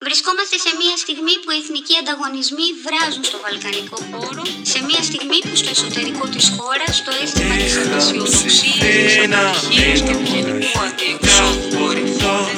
Βρισκόμαστε σε μια στιγμή που οι εθνικοί ανταγωνισμοί βράζουν στο βαλκανικό χώρο, σε μια στιγμή που στο εσωτερικό της χώρας το αίσθημα της ανασιοδοξίας, της αποτυχίας και του γενικού αδιεξόδου κορυφώνει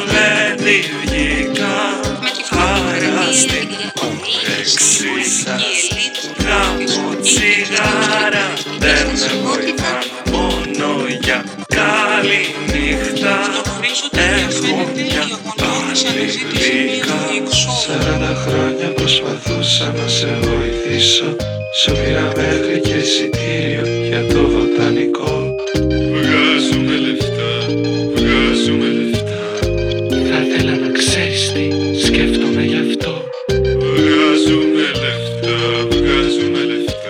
με τη φωτοκρατία, την διακοπή, τη πολιτική ελίτ, τη σχολή, τις εξωτερικές μόνο για καλή νύχτα. Γνωρίζω ότι ενδιαφέρεται η αγωνιώδης αναζήτηση μιας διεξόδου. 40 χρόνια προσπαθούσα να σε βοηθήσω. Σου πήρα μέχρι και εισιτήριο για το βοτανικό. Βγάζουμε λεφτά, βγάζουμε λεφτά. Θα ήθελα να ξέρεις τι σκέφτομαι γι' αυτό. Βγάζουμε λεφτά, βγάζουμε λεφτά.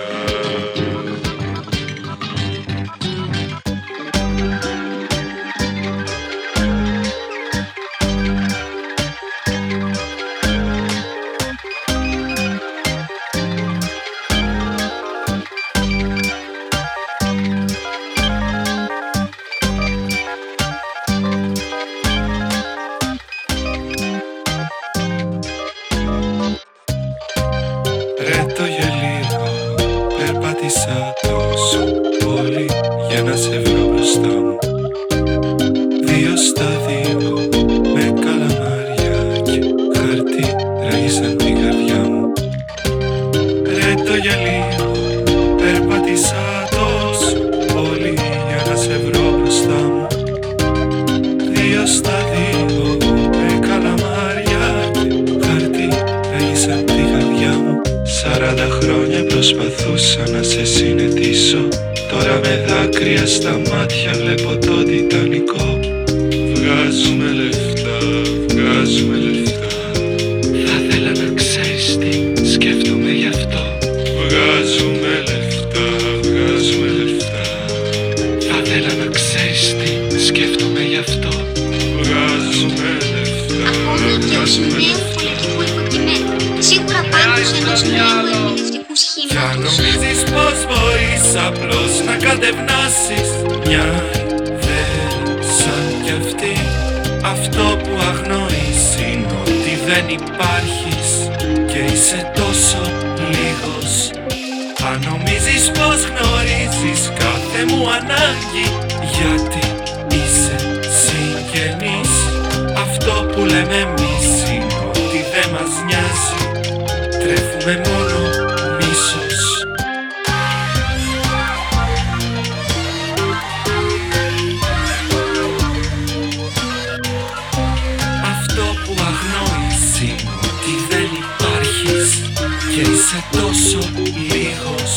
Ρέτο για λίγο, περπάτησα τόσο πολύ για να σε βρω μπροστά μου. 2 στα 2 με καλαμάρια και χαρτί ράγισαν την καρδιά μου. Ρέτο για λίγο, περπάτησα τόσο πολύ για να σε βρω μπροστά μου. 2 στα 2 με καλαμάρια και χαρτί ράγισαν την καρδιά μου. 40 χρόνια προσπαθούσα να σε συναισθήσω. Τώρα με δάκρυα στα μάτια βλέπω το Τιτανικό. Βγάζουμε λεφτά, βγάζουμε λεφτά. Θα ήθελα να ξέρεις τι σκέφτομαι γι' αυτό. Βγάζουμε λεφτά, βγάζουμε λεφτά. Θα ήθελα να ξέρεις τι σκέφτομαι γι' αυτό. Βγάζουμε λεφτά, ακόμη και ως βγάζουμε νέου λεφτά. πολιτικού υποκειμένου, σίγουρα πάντως ενός νέου ερμηνευτικού Κι αν σχήματος. νομίζεις πως μπορείς απλώς να κατευνάσεις μια ιδέα σαν κι αυτή, αυτό που αγνοείς είναι ότι δεν υπάρχεις και είσαι τόσο λίγος. Αν νομίζεις πως γνωρίζεις κάθε μου ανάγκη, γιατί είσαι συγγενής, αυτό που λέμε εμείς είναι ότι δεν μας νοιάζει, τρέφουμε μόνο μίσος. Αυτό που αγνοείς είναι ότι δεν υπάρχεις και είσαι τόσο λίγος.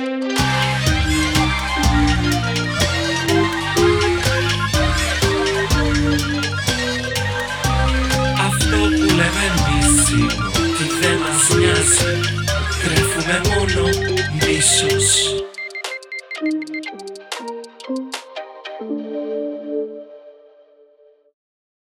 Αυτό που λέμε εμείς είναι ότι δεν μας νοιάζει, τρέφουμε μόνο μίσος.